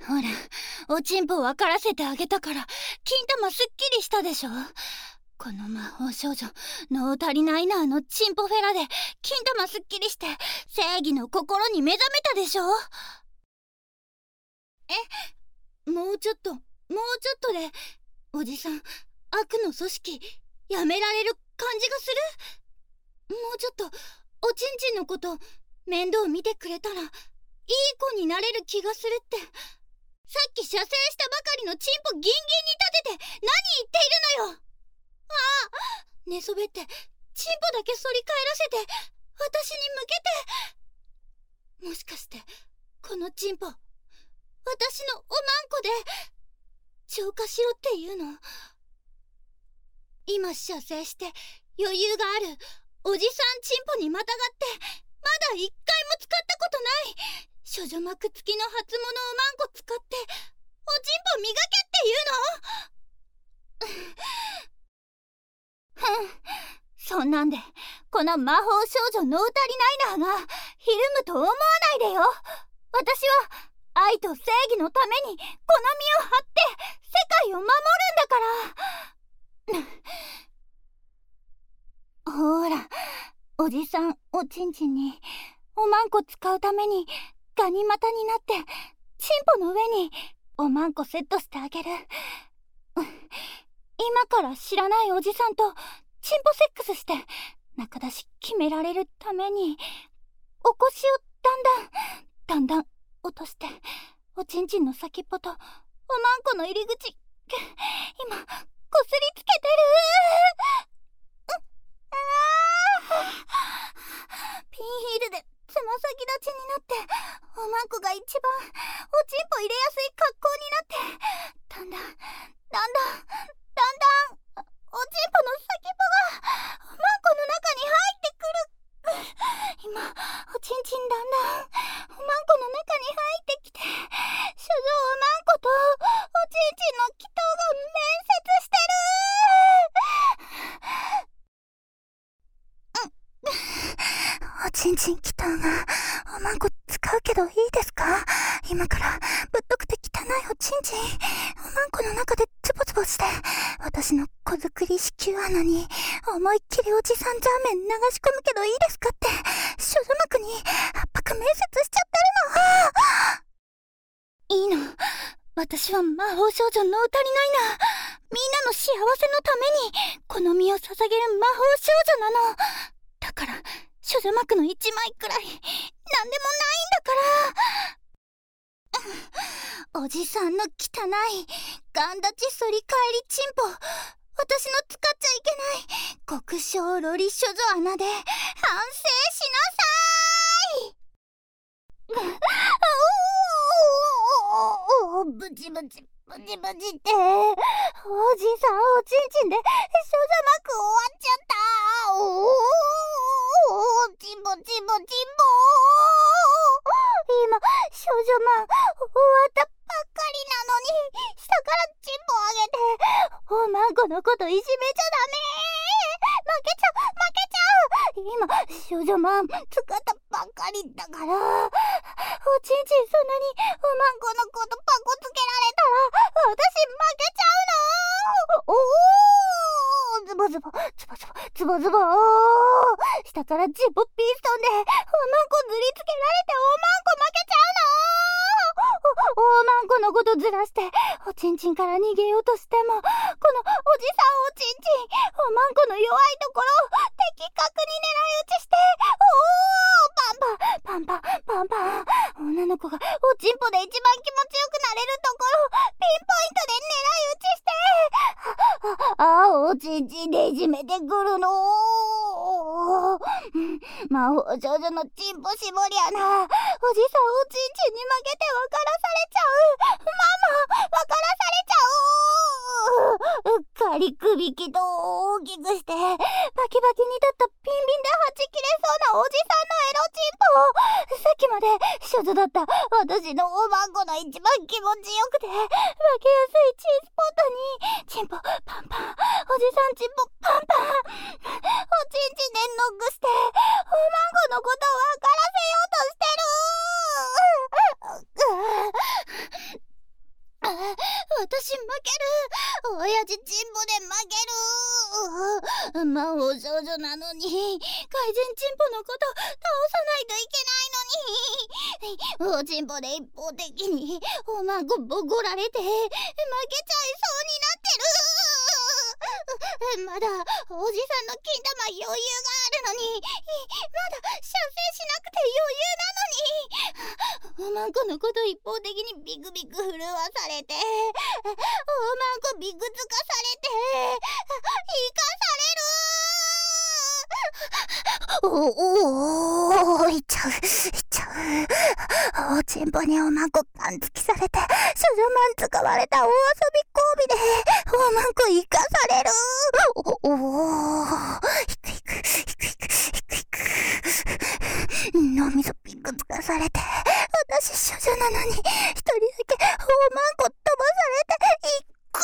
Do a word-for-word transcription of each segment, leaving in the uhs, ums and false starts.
ほら、おちんぽ分からせてあげたから金玉すっきりしたでしょ。この魔法少女ノー足りないなあのチンポフェラで金玉すっきりして正義の心に目覚めたでしょ。え、もうちょっともうちょっとでおじさん悪の組織やめられる感じがする。もうちょっとおちんちんのこと面倒見てくれたらいい子になれる気がするって。さっき射精したばかりのチンポギンギンに立てて何言っているのよ。ああ、寝そべってチンポだけ反り返らせて私に向けて。もしかしてこのチンポ私のおまんこで浄化しろっていうの？今射精して余裕があるおじさんチンポにまたがってまだ一回も使ったことない処女膜付きの初物おまんこ使っておちんぽ磨けっていうの？ふん、そんなんでこの魔法少女ノータリナイナーがひるむと思わないでよ。私は愛と正義のためにこの身を張って世界を守るんだからほら、おじさんおちんちんにおまんこ使うためにガニ股になってチンポの上におまんこセットしてあげる。今から知らないおじさんとチンポセックスして仲出し決められるためにお腰をだんだんだんだん落としておちんちんの先っぽとおまんこの入り口今こすりつけてる。あーピンヒールでつま先立ちになっておまんこが一番おちんぽ入れやすい格好になってだんだんだんだんだんだんおちんぽの先っぽがおまんこの中に入ってくる。今おちんちんだんだんおまんこの中に入ってきて処女おまんことおちんちんの気筒が面接してる。おちんちん気筒がおまんこ使うけどいいですか？今からぶっとくて汚いおちんちんおまんこの中でズボズボして私の子作り子宮穴に思いっきりおじさんザーメン流し込むけどいいですかって処女膜に圧迫面接しちゃってるの。いいの、私は魔法少女ノータリナイナー、みんなの幸せのためにこの身を捧げる魔法少女なの。だから処女膜の一枚くらいなんでもないんだからおじさんの汚いガン立ち反り返りチンポ私の使っちゃいけない極小ロリ処女穴で反省しなさーい。おーブチブチブチブチっておじさんおちんちんで処女膜終わっちゃった。おーチンポチンポチンポ今少女マン終わったばっかりなのに下からチンポあげておまんこのこといじめちゃダメ。負けちゃう負けちゃう。今少女マン使ったばっかりだからおちんちんそんなにおまんこのことパコつけられたら私負けちゃうの。おーズボズボズボズボズボズボ下からチンポピストンでおまんこずりつけられておまんこ負けちゃうの。お、おまんこのことずらしておちんちんから逃げようとしてもこのおじさんおちんちんおまんこの弱いところを的確に狙い撃ちしておーパンパンパンパンパンパン女の子がおちんぽで一番気持ちよくなれるところをピンポイントで狙い撃ちしてああおちんちんでいじめてくるの。魔法少女のチンポ絞りやな。おじさんおちんちんに負けて分からされちゃう。ママ分からされちゃう。うっかり首きと大きくしてバキバキに立ったピンビンではち切れそうなおじさんのエロチンポさっきまで処女だった私のおまんこの一番気持ちよくて分けやすいチンスポットにチンポパンパンおじさんチンポパンパンおちんちんでノックしておまんこのことを分からせようとしてる。 私負ける。親父チンポで負ける。魔法少女なのに怪人チンポのこと倒さないといけないのに、おちんぽで一方的におまごボコられて負けちゃいそうになってる。まだおじさんの金玉余裕があるのに、まだ射精しなくて余裕なのに、おまんこのこと一方的にビクビク震わされて、おまんこビクつかされて生かされる。おおー、いっちゃういっちゃう。おちんぽにおまんこ感づきされて少女マン使われた大遊び交尾でおまんこ生かされる。おおー、ひくひくひくひくひくひく、脳みそピクつかされて、私少女なのに一人だけおまんこ飛ばされていく。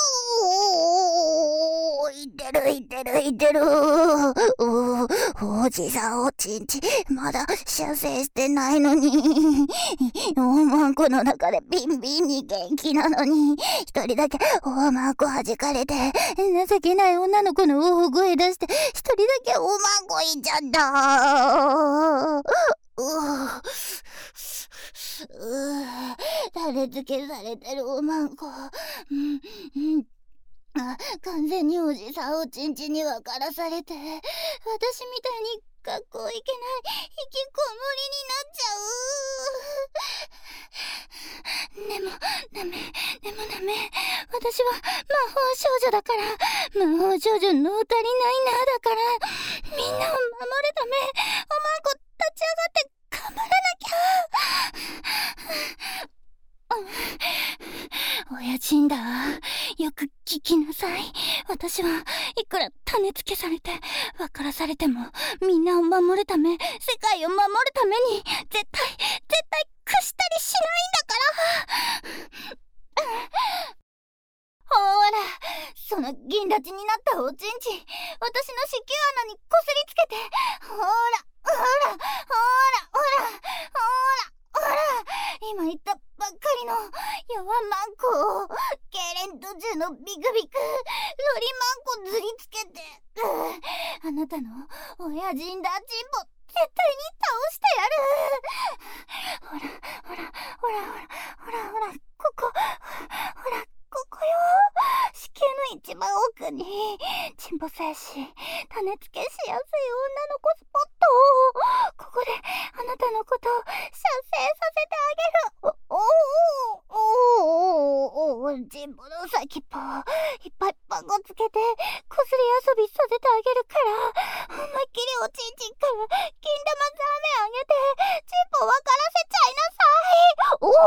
いてるいてるいてる。おおじさんおちんちまだ射精してないのに、おまんこの中でビンビンに元気なのに、一人だけおまんこ弾かれて情けない女の子の大声出して、一人だけおまんこいっちゃった。ううう垂れ付けされてるおまんこ、うんうんあ、完全におじさんおちんちに分からされて、私みたいに学校行けない引きこもりになっちゃう。でもダメ、でもダメ、私は魔法少女だから、魔法少女の足りないなだから、みんなを守るためおまんこ立ち上がって頑張らなきゃ。親父んだ、よく聞きなさい。私はいくら種付けされて分からされても、みんなを守るため、世界を守るために絶対絶対屈したりしないんだから。ほら、その銀立ちになったおちんち、私の子宮穴にこすりつけて、ほらほらほらほらほらほら、今言ったばっかりの弱マンコを痙攣途中のビクビクロリマンコずりつけて、うあなたの親父んだチンポ絶対に倒してやる。ほらほらほらほらほらほら、ここほらここよ、子宮の一番奥にチンポ精子種付けしやすい女の子スポットを、ここであなたのことを射精させてあげる。おおおおおお、チンポの先っぽいっぱいパンコつけてこすり遊びさせてあげるから、思いっきりおちんちんから金玉ザーメンあげてチンポ分からせちゃいなさい。お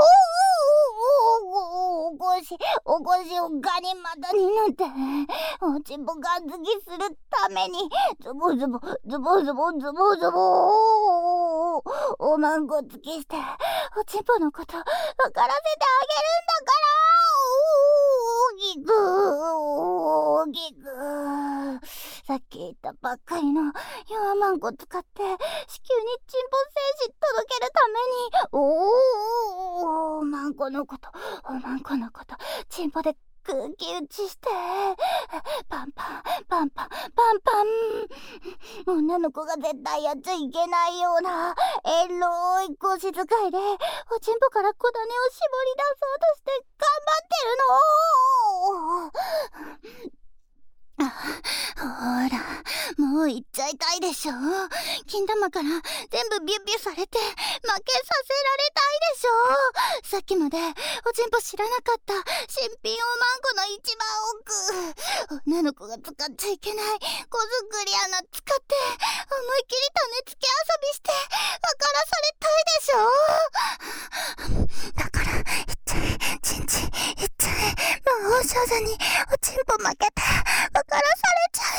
おおおおごしおごしおガニ股になっておちんぽがんづきするためにズボズボズボズボズボズボおまんこつきしておちんぽのこと分からせてあげるんだから。大きく大きく、さっき言ったばっかりの弱マンコ使って子宮にチンポ精子届けるために、おおマンコのことおまんこのことチンポで空気打ちしてパンパンパンパンパンパン、女の子が絶対やっちゃいけないようなエロい腰使いでおちんぽから小種を絞り出そうとして頑張ってるの。あ、ほら、もう行っちゃいたいでしょ。金玉から全部ビュッビュされて負けさせられたいでしょ。さっきまでおちんぽ知らなかった新品おまんこの一番奥、女の子が使っちゃいけない子作り穴使って思いっきり種付け遊びして分からされたいでしょ。だから行っちゃえ、ちんちん行っちゃえ、魔法少女におちんぽ負けて分からされちゃ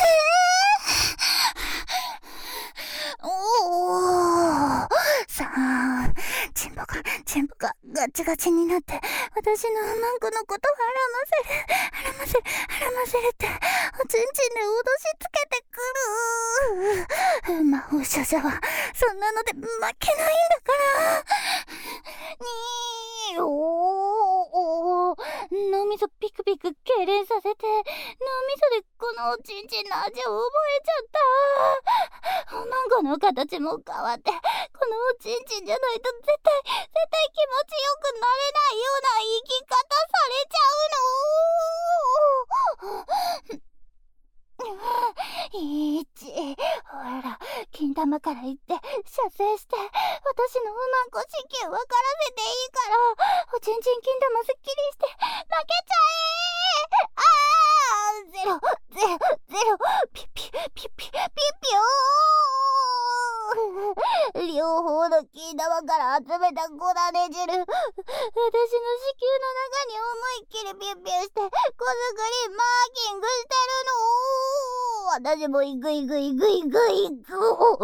え。おお、さあ、チンポがチンポがガチガチになって私のおまんこのことをはらませるはらませるはらませるっておちんちんで脅しつけてくる。魔法少女はそんなので負けないんだから。にーおーおー、脳みみそピクピク痙攣させて、脳みそでこのおちんちんの味を覚えちゃった。おまんこの形も変わって、このおちんちんじゃないと絶対絶対気持ちよくなれないような生き方されちゃうの。いち、ほら、金玉から行って射精して、私のうまんこ子宮分からせていいから、おちんちん金玉すっきりして負けちゃえ。あー、ゼロゼロゼロ、ピピピピピピオー。両方の金玉から集めた粉ね汁、私の子宮の中に思いっきりピュッピュして、子作りマーキングしてるの。私もいくいくいくいくいく。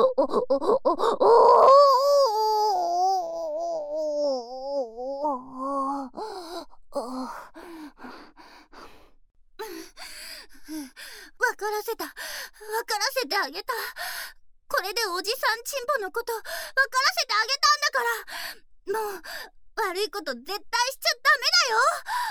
分からせた分からせてあげた。これでおじさんちんぽのこと分からせてあげたんだから、もう悪いこと絶対しちゃダメだよ。